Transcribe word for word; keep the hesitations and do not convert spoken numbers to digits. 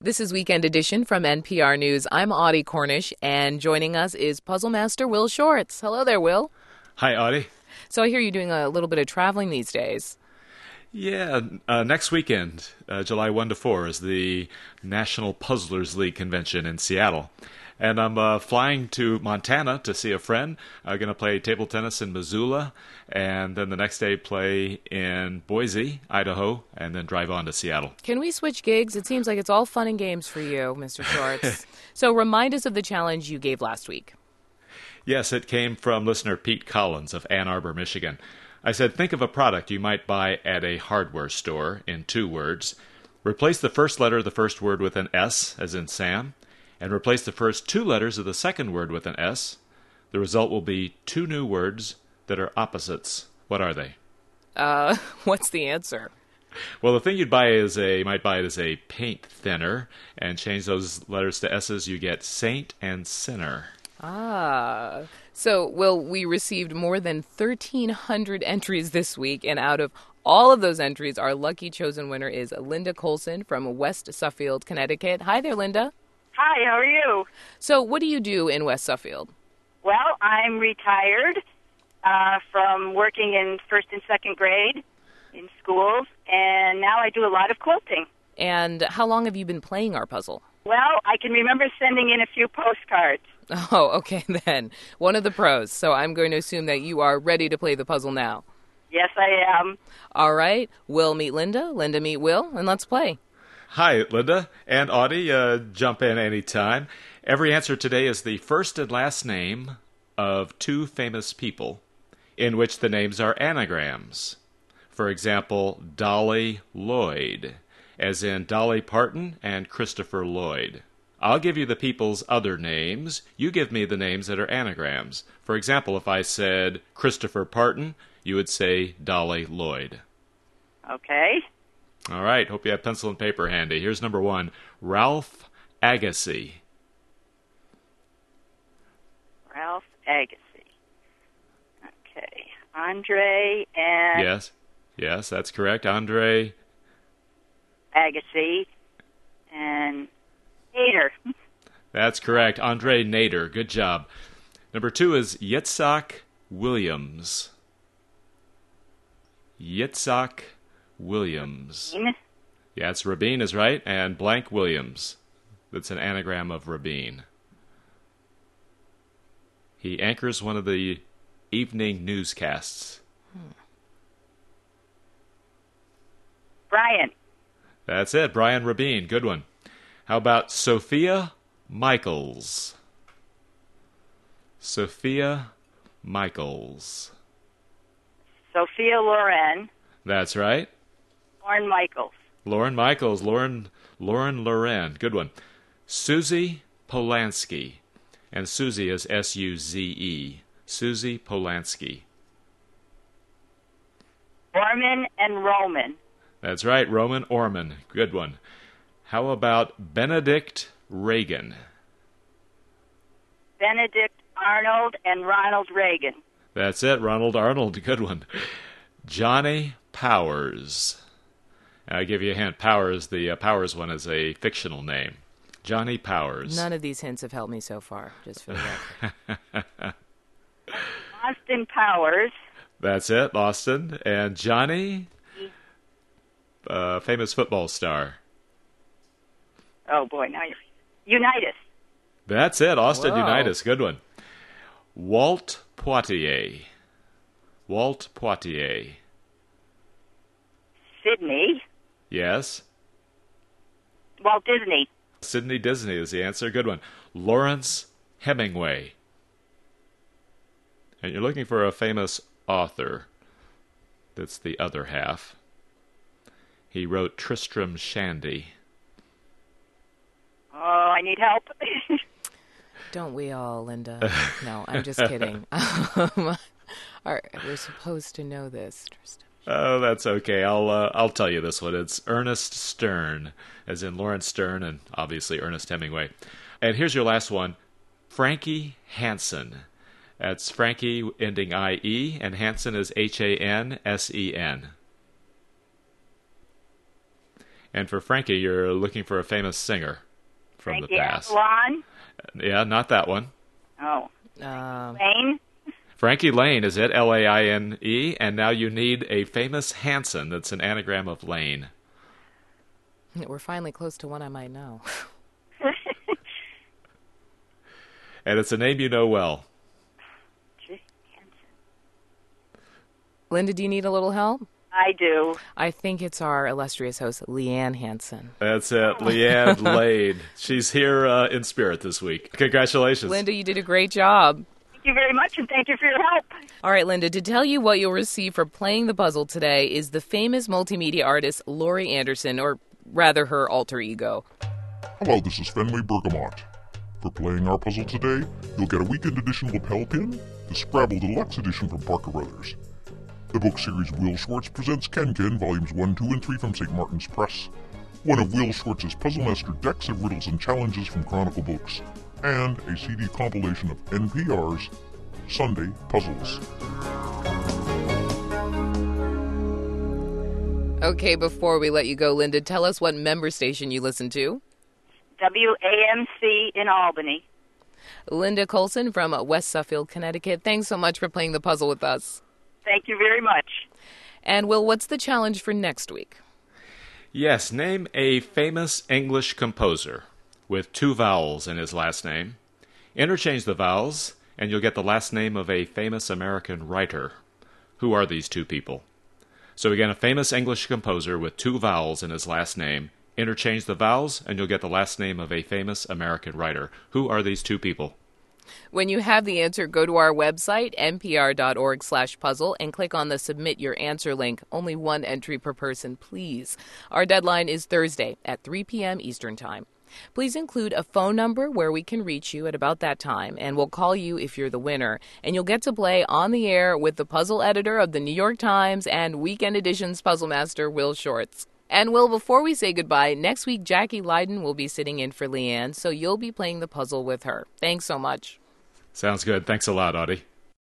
This is Weekend Edition from N P R News. I'm Audie Cornish, and joining us is puzzle master Will Shortz. Hello there, Will. Hi, Audie. So I hear you're doing a little bit of traveling these days. Yeah, uh, next weekend, uh, July first to fourth, is the National Puzzlers League convention in Seattle. And I'm uh, flying to Montana to see a friend. I'm going to play table tennis in Missoula, and then the next day play in Boise, Idaho, and then drive on to Seattle. Can we switch gigs? It seems like it's all fun and games for you, Mister Shortz. So remind us of the challenge you gave last week. Yes, it came from listener Pete Collins of Ann Arbor, Michigan. I said, think of a product you might buy at a hardware store in two words. Replace the first letter of the first word with an S, as in Sam, and replace the first two letters of the second word with an S. The result will be two new words that are opposites. What are they? Uh, what's the answer? Well, the thing you'd buy is a, you might buy it as a paint thinner, and change those letters to S's, you get saint and sinner. Ah. So, Will, we received more than thirteen hundred entries this week, and out of all of those entries, our lucky chosen winner is Linda Colson from West Suffield, Connecticut. Hi there, Linda. Hi, how are you? So what do you do in West Suffield? Well, I'm retired uh, from working in first and second grade in schools, and now I do a lot of quilting. And how long have you been playing our puzzle? Well, I can remember sending in a few postcards. Oh, okay then. One of the pros. So I'm going to assume that you are ready to play the puzzle now. Yes, I am. All right. Will meet Linda, Linda meet Will, and let's play. Hi, Linda and Audie. Uh, jump in anytime. Every answer today is the first and last name of two famous people in which the names are anagrams. For example, Dolly Lloyd, as in Dolly Parton and Christopher Lloyd. I'll give you the people's other names. You give me the names that are anagrams. For example, if I said Christopher Parton, you would say Dolly Lloyd. Okay. All right, hope you have pencil and paper handy. Here's number one, Ralph Agassi. Ralph Agassi. Okay. Andre and... Yes, yes, that's correct. Andre... Agassi and Nader. That's correct. Andre Nader. Good job. Number two is Yitzhak Williams. Yitzhak Williams. Yeah, it's Rabin is right, and blank Williams. That's an anagram of Rabin. He anchors one of the evening newscasts. Hmm. Brian. That's it, Brian Rabin. Good one. How about Sophia Michaels? Sophia Michaels. Sophia Loren. That's right. Lauren Michaels. Lauren Michaels. Lauren Lauren Loren. Good one. Susie Polanski. And Susie is S U Z E. Susie Polanski. Orman and Roman. That's right, Roman Orman. Good one. How about Benedict Reagan? Benedict Arnold and Ronald Reagan. That's it, Ronald Arnold. Good one. Johnny Powers. I'll give you a hint. Powers, the uh, Powers one is a fictional name. Johnny Powers. None of these hints have helped me so far, just for the record. Austin Powers. That's it, Austin. And Johnny, uh, famous football star. Oh, boy, now you're... Unitas. That's it, Austin Whoa. Unitas. Good one. Walt Poitier. Walt Poitier. Sydney. Yes. Walt Disney. Sydney Disney is the answer. Good one. Lawrence Hemingway. And you're looking for a famous author. That's the other half. He wrote Tristram Shandy. Oh, I need help. Don't we all, Linda? No, I'm just kidding. Um, are, we're supposed to know this, Tristan. Oh, that's okay. I'll uh, I'll tell you this one. It's Ernest Stern, as in Lawrence Stern, and obviously Ernest Hemingway. And here's your last one, Frankie Hansen. That's Frankie ending I E, and Hansen is H A N S E N. And for Frankie, you're looking for a famous singer from Frankie the past. Avalon. Yeah, not that one. Oh. Um, Lane. Frankie Lane is it, L A I N E, and now you need a famous Hanson that's an anagram of Lane. we're finally close to one I might know. And it's a name you know well. Linda, do you need a little help? I do. I think it's our illustrious host, Leanne Hansen. That's it, Leanne Lade. She's here uh, in spirit this week. Congratulations. Linda, you did a great job. Thank you very much, and thank you for your help. All right, Linda, to tell you what you'll receive for playing the puzzle today is the famous multimedia artist Laurie Anderson, or rather her alter ego. Hello, this is Fenway Bergamot. For playing our puzzle today, you'll get a weekend edition lapel pin, the Scrabble Deluxe edition from Parker Brothers. The book series Will Schwartz Presents Ken Ken, Volumes one, two, and three from Saint Martin's Press. One of Will Schwartz's Puzzle Master decks of riddles and challenges from Chronicle Books. And a C D compilation of N P R's Sunday Puzzles. Okay, before we let you go, Linda, tell us what member station you listen to. W A M C in Albany. Linda Colson from West Suffield, Connecticut. Thanks so much for playing the puzzle with us. Thank you very much. And, Will, what's the challenge for next week? Yes, name a famous English composer with two vowels in his last name. Interchange the vowels, and you'll get the last name of a famous American writer. Who are these two people? So again, a famous English composer with two vowels in his last name. Interchange the vowels, and you'll get the last name of a famous American writer. Who are these two people? When you have the answer, go to our website, npr.org slash puzzle, and click on the Submit Your Answer link. Only one entry per person, please. Our deadline is Thursday at three p.m. Eastern Time. Please include a phone number where we can reach you at about that time, and we'll call you if you're the winner. And you'll get to play on the air with the puzzle editor of the New York Times and Weekend Edition's puzzle master, Will Schwartz. And, Will, before we say goodbye, next week Jackie Leiden will be sitting in for Leanne, so you'll be playing the puzzle with her. Thanks so much. Sounds good. Thanks a lot, Audie.